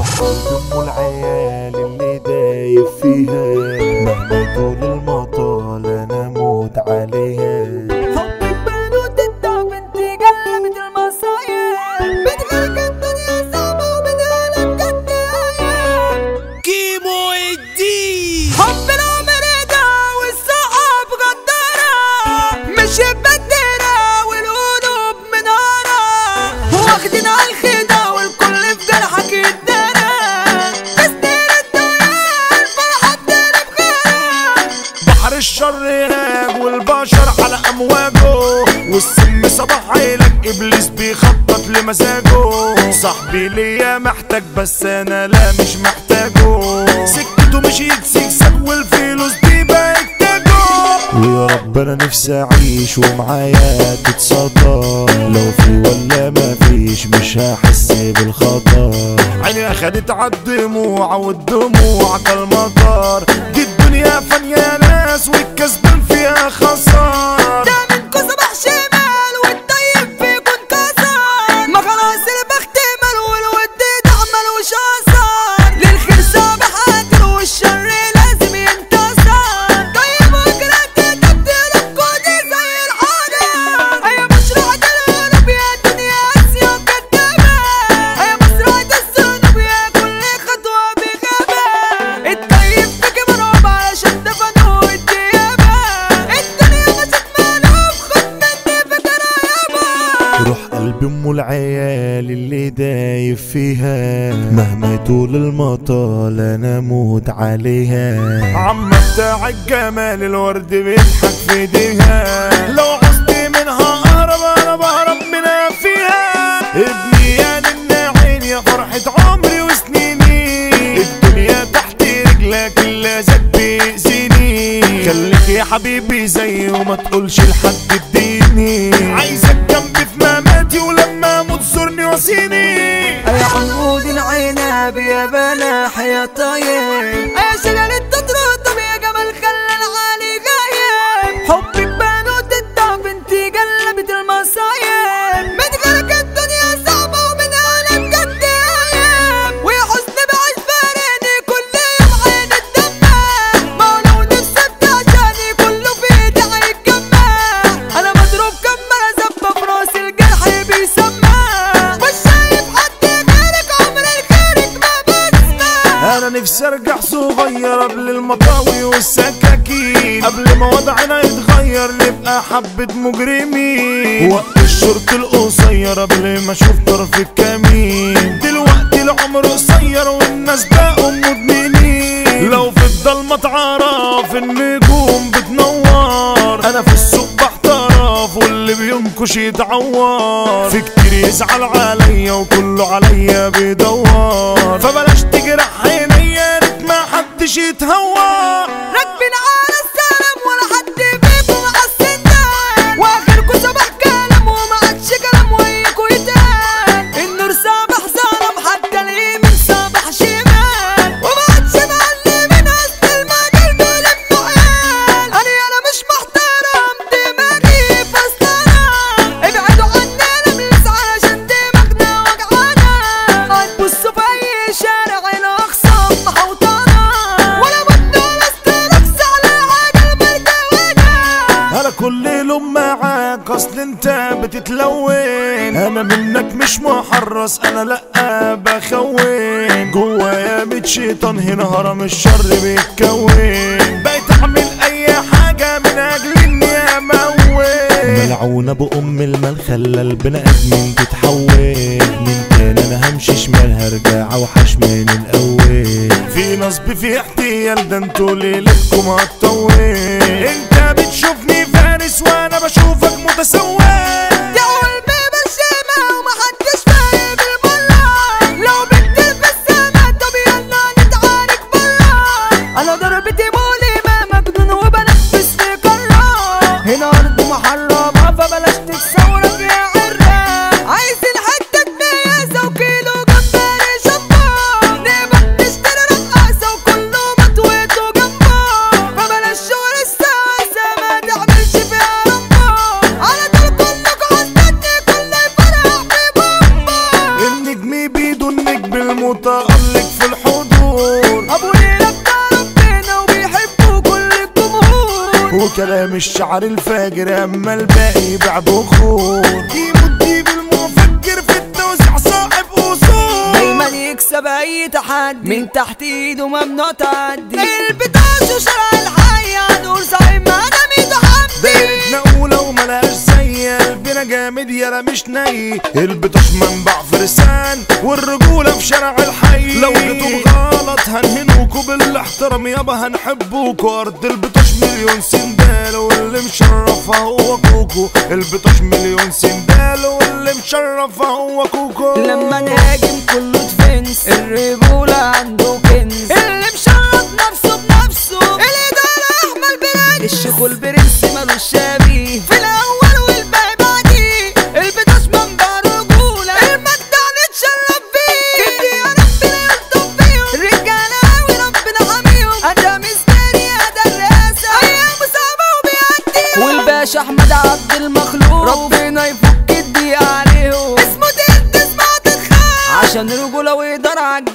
أم العيال اللي دايب فيها، مهما طول المطال أنا أموت عليها. حبك بنوت الدعم انت قلبت المصايب، بتغرق الدنيا صعبة ومنها بجد أيام. كيمو الدين حب العمر ده والصحاب غدارة، مش بدرة والقلوب منارة، واخدين على الخدع والكل في جرحك يتدارى. تسنين الدنيا الفرحة بتقلب غيرها، بحر الشر هاج والبشر على أمواجه، والسم صباح عيلك إبليس بيخطط لمزاجه. صاحبي ليا محتاج بس أنا لا مش محتاجه، سكته مشيت سكسك والفلوس دي بقت تاجه. ويا رب أنا نفسي أعيش ومعايا تتصدى، لو في ولا ما فيش مش هحس بالخطر. عيني أخدت عالدموع والدموع كالمطر، دي الدنيا فانية ناس والكسبان فيها خسار. ده منكو صباح شمال والطيب فيكون كسر، ما خلاص البخت مال والود ده ملوش اثر. للخير صباح قاتل والشر لازم ينتصر، طيب وكرهت تبديلكوا دي زي الحجر. هي مشروع القلوب يا دنيا قاسية وكدابة، هي مشروع الذنوب يا كل خطوة بغباء. الطيب فيكي مرعوب علشان دفنوا الديابة، الدنيا مشت مقلوب خد مني فكرة يابا. روح قلب ام العيال اللي دايب فيها، مهما يطول المطال انا اموت عليها. عم بتاع الجمال الورد بيضحك في ايديها، لو عوزتي منها اهرب انا بهرب منها فيها. ابني يا للناعين يا فرحة عمري وسنيني، الدنيا تحت رجلك اللي زاد بيأذيني. خليك يا حبيبي زي وما تقولش لحد اديني، عايزك جنبي في مماتي ولما اموت زورني واسيني. يا عنقود العنب يا بلاح يا طيب، يا شجرة تترطب يا جمال خلى العالي غايب. حبك بنوت الدعم انتي قلبت المصايب، متغرق الدنيا صعبة ومنها انا بجد ايام. ويا حسن بعيش فارقني كل يوم عين الدمع، مولود بسبت عشاني كله في ايدي هيتجمع. انا مضروب كمرة زبة في راس الجرح بيسمع، مش شايف حد غيرك عمر الخيرك ما بسمع. انا نفسي ارجع صغير قبل المطاوي والسكاكين، قبل ما وضعنا يتغير نبقى حبة مجرمين. وقت الشرط القصير قبل ما اشوف طرف الكمين، دلوقتي العمر قصير والناس بقوا مدمنين. لو في الضلمة اتعرف النجوم بتنور، انا في السوق بحترف واللي بينكش يتعور. في كتير يزعل عليا وكله عليا بيدور، فبلاش تجرح عيني يا ريت ما حدش يتهور. راكبين على السلام ولا حد فيكم عالسندان، واخركوا صباح كلام وما عادش كلام وياكوا يتقال. النور صباح ظلم حتى اليمين صباح شمال، وما عادش معلمين اصل المجال دول ابنه عيال. انا مش محترم دماغي فاصلة، ابعدوا عني لملس علشان دماغنا وجعانة. هتبصوا في اي شارع الاقسام محوطانة، ولا بد ولا استركس على حاجة البردوانة. انا كل لوم معاك اصل انت بتتلون، انا منك مش محرص انا لا بخون. جوايا بيت شيطان هنا هرم الشر بيتكون، بقيت اعمل اي حاجة من اجل اني اموت. ملعونة بأم المال خلى البني ادمين تتحول، من تاني انا همشي شمال هرجع اوحش من الاول. في نصب في احتيال ده انتوا ليلتكم هتطول، انت بتشوفني فارس وانا بشوفك متسول. دي قلبي بالشمع ومحدش فاهم المرة، لو بتلبس سما طب يلا نتعارك برا. انا ضربتي مؤلمة مجنون وبنفس في قارة، هنا ارض محرمة فبلاش تتصورك يا عرة. عايزين حتة ميزة وكيلو جمبري شبار، نبقى نشتري رقاصة وكله مطويته جنبه، فبلاش المتألق في الحضور، ابو ليلى بتاع ربنا وبيحبه كل الجمهور، وكلام الشعر الفاجر اما الباقي يبيع بخور. ديمو الديب المفكر في التوزيع صاحب اصول، دايما يكسب اي تحدي من تحت ايده ممنوع تعدي. البتاش وشرع الحي هنقول صاحب ما دام يتحدي. دايرتنا اولى وملهاش زي قلبنا جامد يالا مش ني. البطاش منبع فرسان والرجوله في شارع الحي، لو جيتوا بغلط هنهنوكوا بالاحترام يابا هنحبوكوا. ارض البطاش مليون سندال واللي مشرفها هو كوكو، البطاش مليون سندال واللي مشرفها هو كوكو. لما نهاجم كله دفنس الرجولة عنده كنز، اللي مشرف نفسه بنفسه الإدارة أحمل برنس. الشيخ والبرنس مالوش شبيه في الأول والباقي بعديه. البطاش منبع رجولة المجد هنتشرف بيه. كده يا ربنا يلطف بيهم الرجالة أوي ربنا حاميهم. أدا مستري أدا الرئاسة أيام صعبة وبيعديهم. والباشا أحمد عبد المخلوق ربنا يفك الضيق عليهم. اسمه تقدس ما تتخاف عشان رجولة وإدارة عالجيش.